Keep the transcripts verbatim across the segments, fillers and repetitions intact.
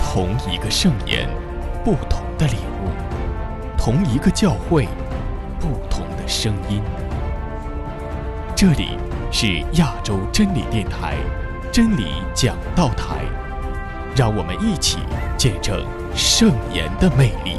同一个圣言，不同的领悟；同一个教会，不同的声音。这里是亚洲真理电台真理讲道台，让我们一起见证圣言的魅力。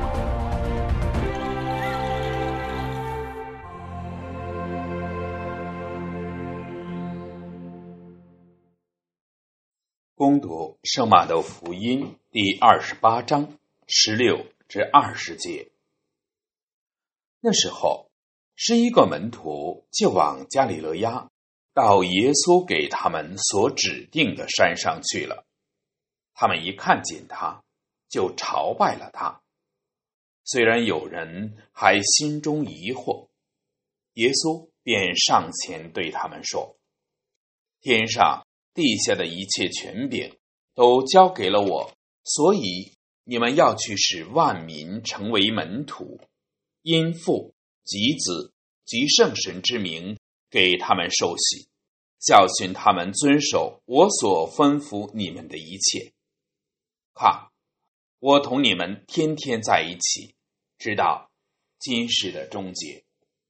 恭读圣马窦福音第二十八章十六至二十节。那时候，十一个门徒就往加里肋亚，到耶稣给他们所指定的山上去了。他们一看见他，就朝拜了他。虽然有人还心中疑惑，耶稣便上前对他们说：天上地下的一切权柄都交给了我，所以你们要去使万民成为门徒，因父及子及圣神之名给他们受洗，教训他们遵守我所吩咐你们的一切。看，我同你们天天在一起，直到今世的终结。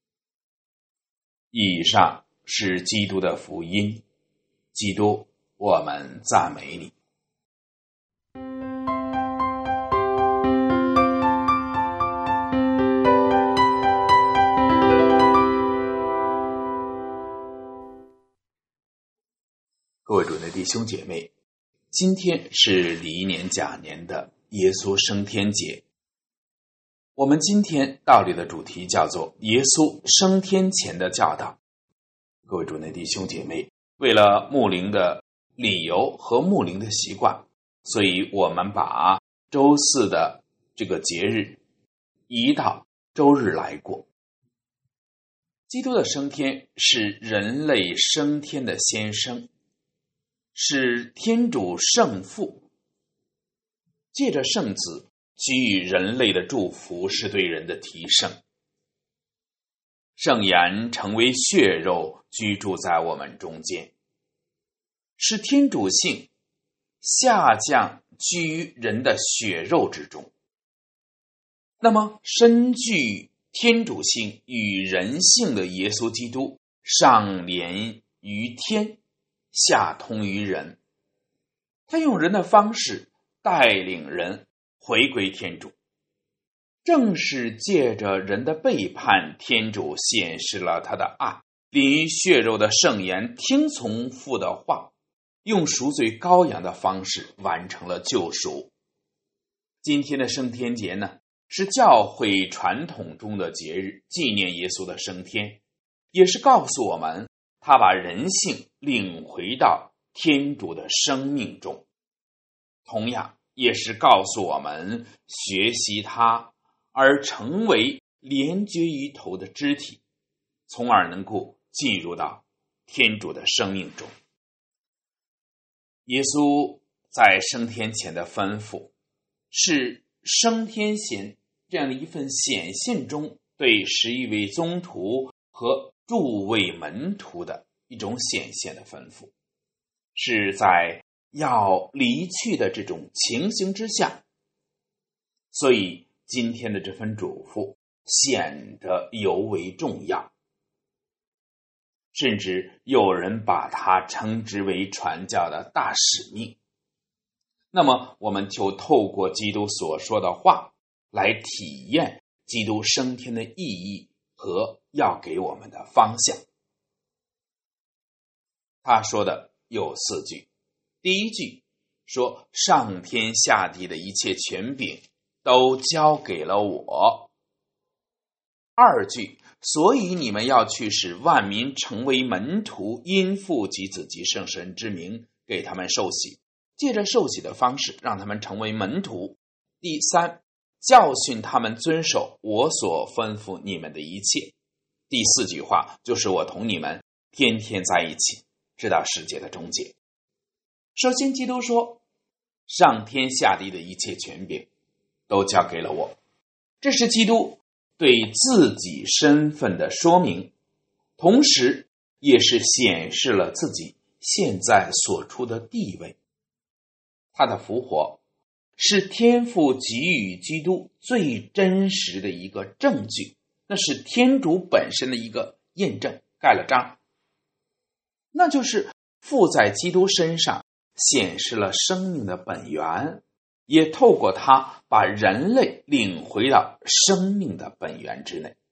以上是基督的福音。基督，我们赞美你。各位主内弟兄姐妹，今天是离年甲年的耶稣升天节。我们今天道理的主题叫做耶稣升天前的教导。各位主内弟兄姐妹，为了牧灵的理由和牧灵的习惯，所以我们把周四的这个节日移到周日来过。基督的升天是人类升天的先声，是天主圣父借着圣子给予人类的祝福，是对人的提升。圣言成为血肉，居住在我们中间，是天主性下降居于人的血肉之中。那么身具天主性与人性的耶稣基督上连于天，下通于人，他用人的方式带领人回归天主。正是借着人的背叛，天主显示了他的爱，临于血肉的圣言听从父的话，用赎罪羔羊的方式完成了救赎。今天的升天节呢，是教会传统中的节日，纪念耶稣的升天，也是告诉我们他把人性领回到天主的生命中，同样也是告诉我们学习他而成为连接于头的肢体，从而能够进入到天主的生命中。耶稣在升天前的吩咐，是升天前这样的一份显现中对十一位宗徒和诸位门徒的一种显现的吩咐，是在要离去的这种情形之下，所以今天的这份嘱咐显得尤为重要，甚至有人把它称之为传教的大使命。那么我们就透过基督所说的话来体验基督升天的意义和要给我们的方向。他说的有四句。第一句说，上天下地的一切权柄都交给了我。二句，所以你们要去使万民成为门徒，因父及子及圣神之名给他们受洗，借着受洗的方式让他们成为门徒。第三，教训他们遵守我所吩咐你们的一切。第四句话就是我同你们天天在一起，直到世界的终结。首先基督说，上天下地的一切权柄都交给了我，这是基督对自己身份的说明，同时也是显示了自己现在所处的地位。他的复活是天父给予基督最真实的一个证据，那是天主本身的一个验证，盖了章。那就是父在基督身上显示了生命的本源，也透过他把人类领回到生命的本源之内。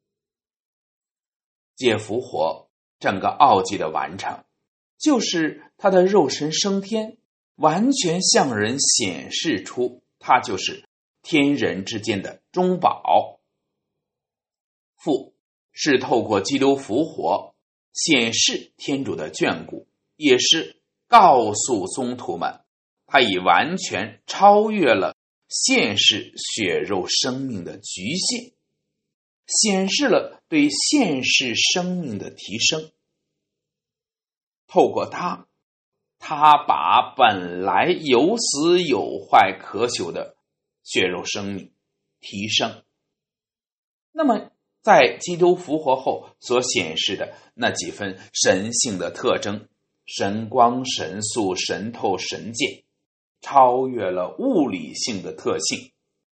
借复活，整个奥迹的完成，就是他的肉身升天，完全向人显示出他就是天人之间的中保。父是透过基督复活显示天主的眷顾，也是告诉宗徒们，他已完全超越了现世血肉生命的局限，显示了对现世生命的提升。透过他，他把本来有死有坏可朽的血肉生命提升。那么在基督复活后所显示的那几分神性的特征，神光、神速、神透、神见，超越了物理性的特性，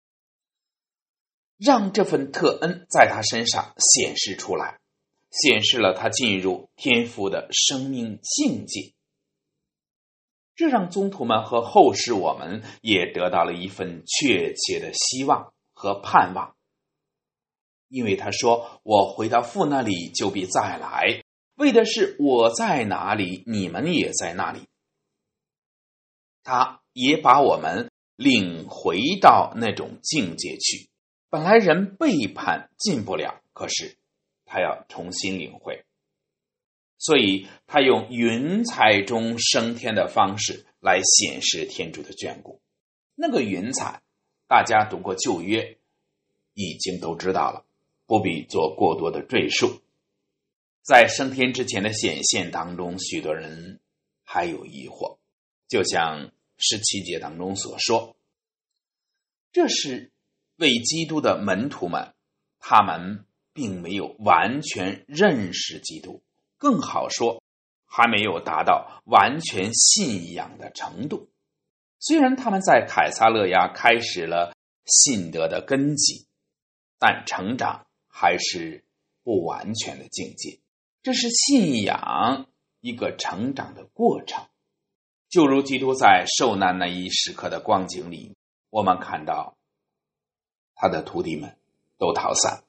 让这份特恩在他身上显示出来，显示了他进入天父的生命境界。这让宗徒们和后世我们也得到了一份确切的希望和盼望。因为他说，我回到父那里就必再来，为的是我在哪里，你们也在那里。他也把我们领回到那种境界去。本来人背叛进不了，可是他要重新领会。所以他用云彩中升天的方式来显示天主的眷顾。那个云彩，大家读过旧约，已经都知道了，不必做过多的赘述。在升天之前的显现当中，许多人还有疑惑，就像十七节当中所说，这是为基督的门徒们，他们并没有完全认识基督，更好说还没有达到完全信仰的程度。虽然他们在凯撒勒亚开始了信德的根基，但成长还是不完全的境界。这是信仰一个成长的过程。就如基督在受难那一时刻的光景里，我们看到他的徒弟们都逃散。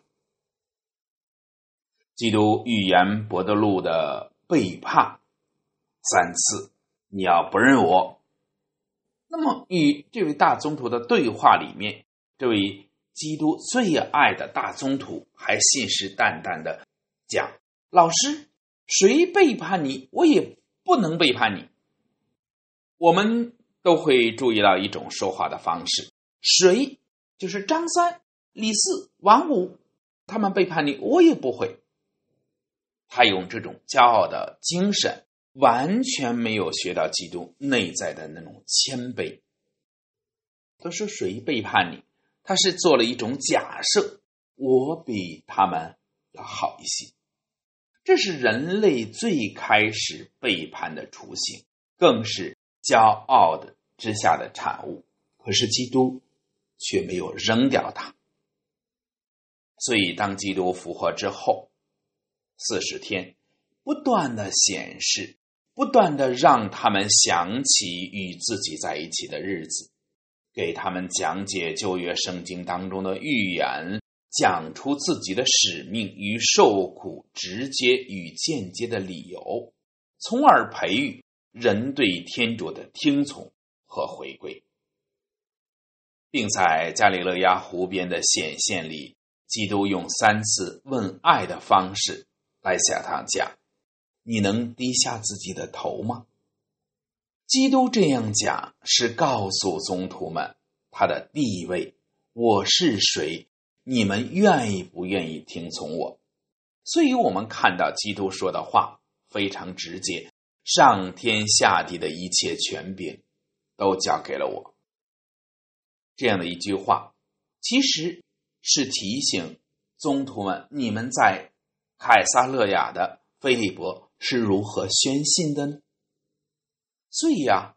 基督预言伯多禄的背叛三次，你要不认我。那么与这位大宗徒的对话里面，这位基督最爱的大宗徒还信誓旦旦的讲，老师，谁背叛你，我也不能背叛你。我们都会注意到一种说话的方式，谁就是张三、李四、王五，他们背叛你，我也不会。他用这种骄傲的精神，完全没有学到基督内在的那种谦卑。都是谁背叛你，他是做了一种假设，我比他们要好一些。这是人类最开始背叛的雏形，更是骄傲的之下的产物。可是基督却没有扔掉它。所以当基督复活之后，四十天不断的显示，不断的让他们想起与自己在一起的日子，给他们讲解旧约圣经当中的预言，讲出自己的使命与受苦直接与间接的理由，从而培育人对天主的听从和回归。并在加里勒亚湖边的显现里，基督用三次问爱的方式来向他讲，你能低下自己的头吗？基督这样讲是告诉宗徒们他的地位，我是谁，你们愿意不愿意听从我。所以我们看到基督说的话非常直接，上天下地的一切权柄都交给了我。这样的一句话其实是提醒宗徒们，你们在凯撒勒雅的腓利伯是如何宣信的呢？所以啊，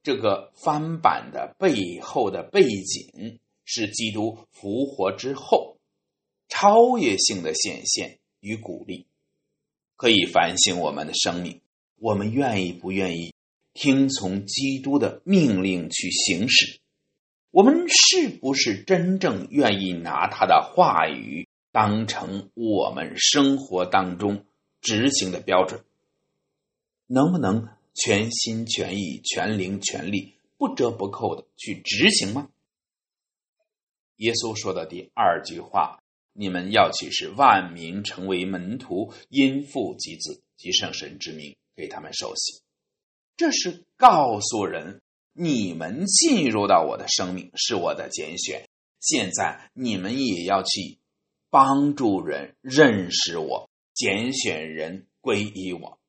这个翻版的背后的背景是基督复活之后超越性的显现与鼓励。可以反省我们的生命，我们愿意不愿意听从基督的命令去行使？我们是不是真正愿意拿他的话语当成我们生活当中执行的标准？能不能全心全意、全灵全力、不折不扣的去执行吗？耶稣说的第二句话，你们要去使万民成为门徒，因父及子及圣神之名给他们受洗。这是告诉人，你们进入到我的生命，是我的拣选，现在你们也要去帮助人认识我，拣选人归依我。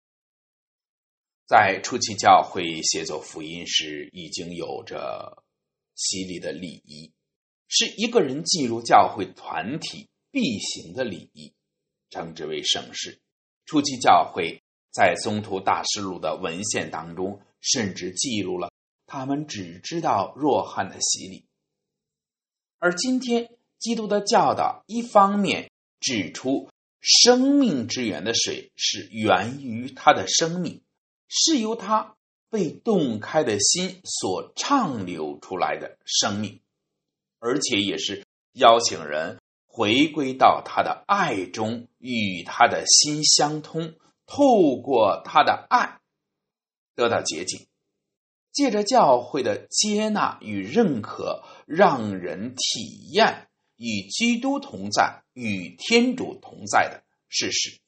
在初期教会写作福音时，已经有着洗礼的礼仪，是一个人进入教会团体必行的礼仪，称之为圣事。初期教会在宗徒大事录的文献当中，甚至记录了他们只知道若翰的洗礼。而今天基督的教导一方面指出生命之源的水是源于他的生命，是由他被洞开的心所畅流出来的生命，而且也是邀请人回归到他的爱中，与他的心相通，透过他的爱得到洁净，借着教会的接纳与认可，让人体验与基督同在、与天主同在的事实。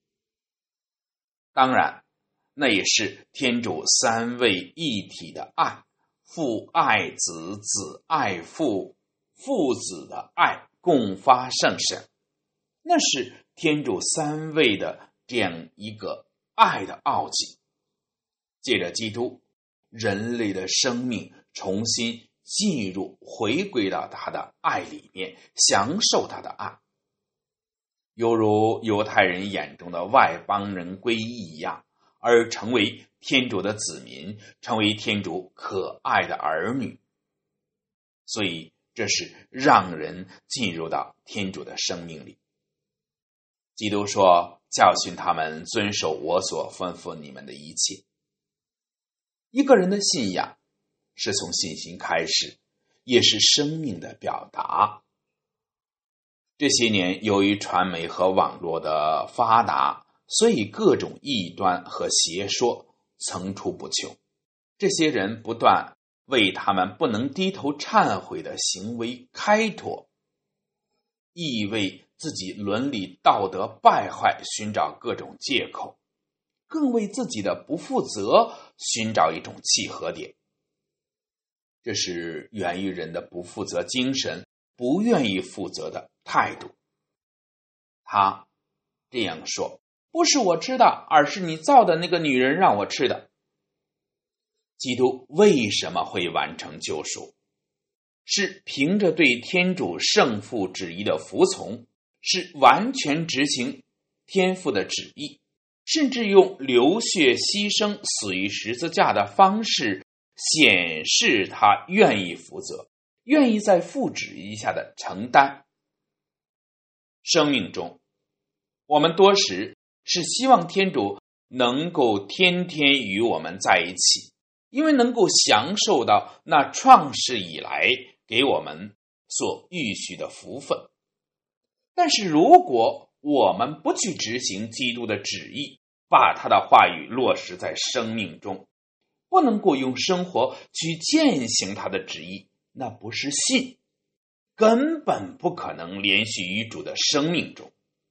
当然，那也是天主三位一体的爱，父爱子，子爱父，父子的爱共发圣神，那是天主三位的这样一个爱的奥迹。借着基督，人类的生命重新进入，回归到他的爱里面，享受他的爱，犹如犹太人眼中的外邦人归依一样，而成为天主的子民，成为天主可爱的儿女。所以这是让人进入到天主的生命里。基督说，教训他们遵守我所吩咐你们的一切。一个人的信仰是从信心开始，也是生命的表达。这些年由于传媒和网络的发达，所以各种异端和邪说层出不穷。这些人不断为他们不能低头忏悔的行为开脱，亦为自己伦理道德败坏寻找各种借口，更为自己的不负责寻找一种契合点。这是源于人的不负责精神，不愿意负责的态度。他这样说，不是我吃的，而是你造的那个女人让我吃的。基督为什么会完成救赎？是凭着对天主圣父旨意的服从，是完全执行天父的旨意，甚至用流血牺牲死于十字架的方式显示他愿意负责，愿意在父旨意下的承担。生命中我们多时是希望天主能够天天与我们在一起，因为能够享受到那创世以来给我们所预许的福分。但是如果我们不去执行基督的旨意，把他的话语落实在生命中，不能够用生活去践行他的旨意，那不是信，根本不可能连续于主的生命中。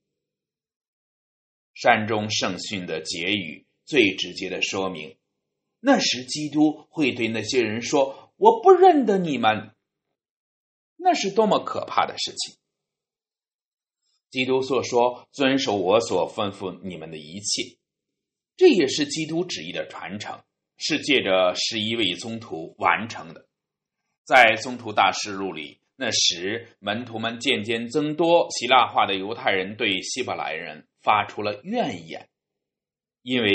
山中圣训的结语最直接的说明，那时基督会对那些人说，我不认得你们。那是多么可怕的事情。基督所说，遵守我所吩咐你们的一切，这也是基督旨意的传承，是借着十一位宗徒完成的。在宗徒大事录里，那时门徒们渐渐增多，希腊化的犹太人对希伯来人发出了怨言，因为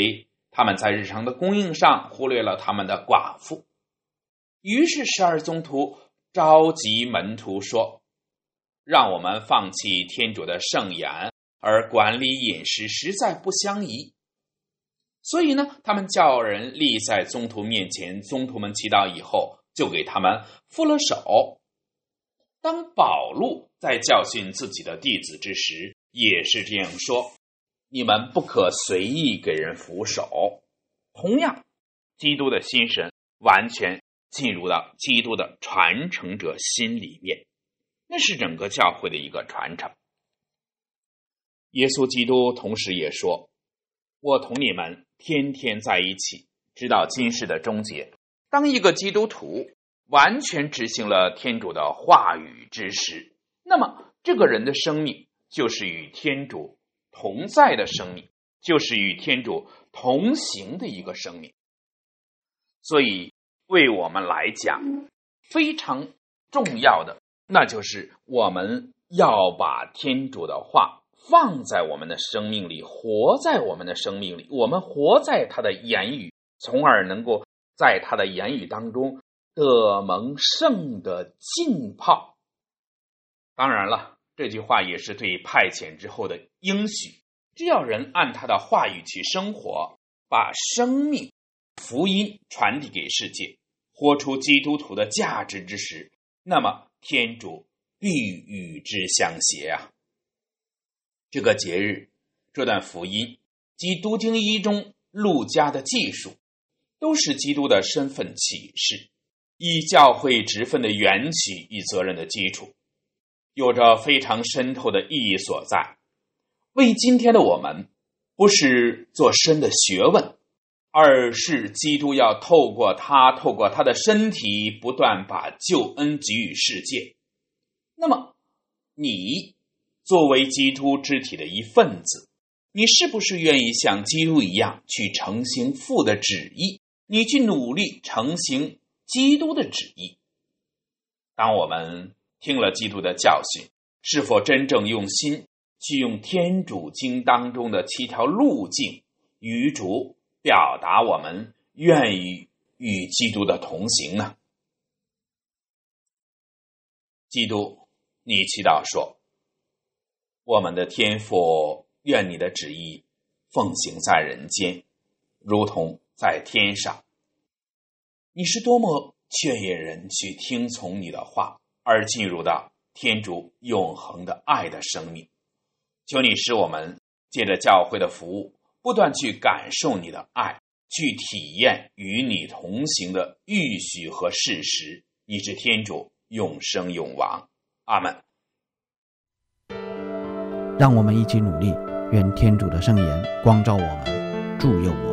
他们在日常的供应上忽略了他们的寡妇。于是十二宗徒召集门徒说，让我们放弃天主的圣言，而管理饮食实在不相宜。所以呢，他们叫人立在宗徒面前，宗徒们祈祷以后，就给他们覆了手。当保禄在教训自己的弟子之时，也是这样说，你们不可随意给人俯首。同样，基督的心神完全进入到基督的传承者心里面，那是整个教会的一个传承。耶稣基督同时也说，我同你们天天在一起，直到今世的终结。当一个基督徒完全执行了天主的话语之时，那么这个人的生命就是与天主同在的生命，就是与天主同行的一个生命。所以为我们来讲，非常重要的，那就是我们要把天主的话放在我们的生命里，活在我们的生命里，我们活在他的言语，从而能够在他的言语当中得蒙圣的浸泡。当然了，这句话也是对派遣之后的应许，只要人按他的话语去生活，把生命福音传递给世界，活出基督徒的价值之时，那么天主必与之相携啊。这个节日，这段福音及读经一中路加的记述，都是基督的身份启示，以教会职分的缘起与责任的基础，有着非常深透的意义所在。为今天的我们，不是做深的学问，而是基督要透过他，透过他的身体，不断把救恩给予世界。那么，你作为基督肢体的一份子，你是不是愿意像基督一样去承行父的旨意？你去努力承行基督的旨意。当我们听了基督的教训，是否真正用心去用天主经当中的七条路径与主表达我们愿意与基督的同行呢？基督，你祈祷说，我们的天父，愿你的旨意奉行在人间，如同在天上。你是多么劝引人去听从你的话，而进入到天主永恒的爱的生命。求你使我们借着教会的服务，不断去感受你的爱，去体验与你同行的预许和事实。你是天主，永生永王。阿们。 让我们一起努力，愿天主的圣言光照我们，助佑我们。